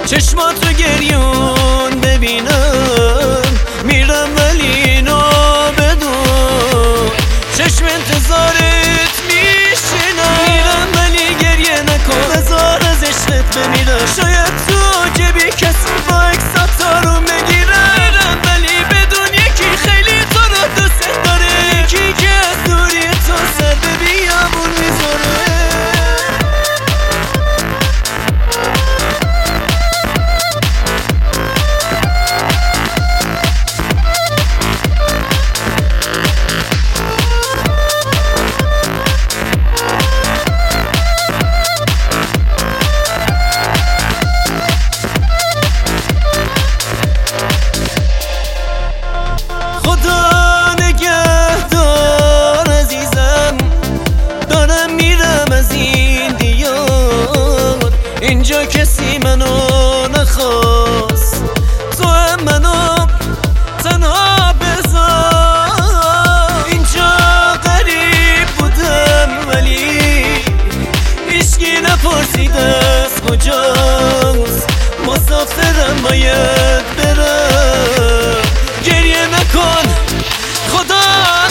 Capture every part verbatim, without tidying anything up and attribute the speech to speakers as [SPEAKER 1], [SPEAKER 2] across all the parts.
[SPEAKER 1] چشماتو گریون ببینم میرم ولی اینو بدون چشم انتظارت میشینم میرم ولی گریه نکن بذار از عشقت بمیرم شاید تو جبی کسی با اکساتا رو بگیرم میرم ولی بدون یکی خیلی تو رو دوست داره یکی که از دوری تو سر به بیابون میذاره اینجا کسی منو نخواست تو هم منو تنها بذار اینجا غریب بودم ولی هیچکی نپرسید از کجاست مسافرم باید برم گریه نکن خدا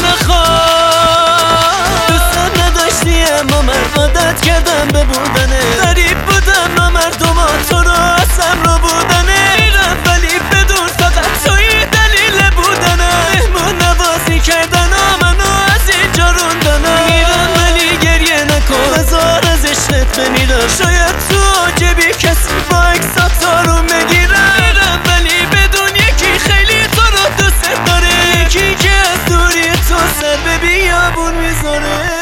[SPEAKER 1] نخواد دوست نداشتی اما من عادت کردم به بودنه غریب بودم مردم ها تو رو اصم رو بودنه میرم ولی بدون فقط توی دلیل بودنه مهمون نوازی کردن ها منو از اینجا روندنه میرم ولی گریه نکن بذار از عشقت بمیرم شاید تو جبی کسی با اکساتا رو بگیرم میرم ولی بدون یکی خیلی تو رو دوست داره یکی که از دوری تو سر به بیابون میذاره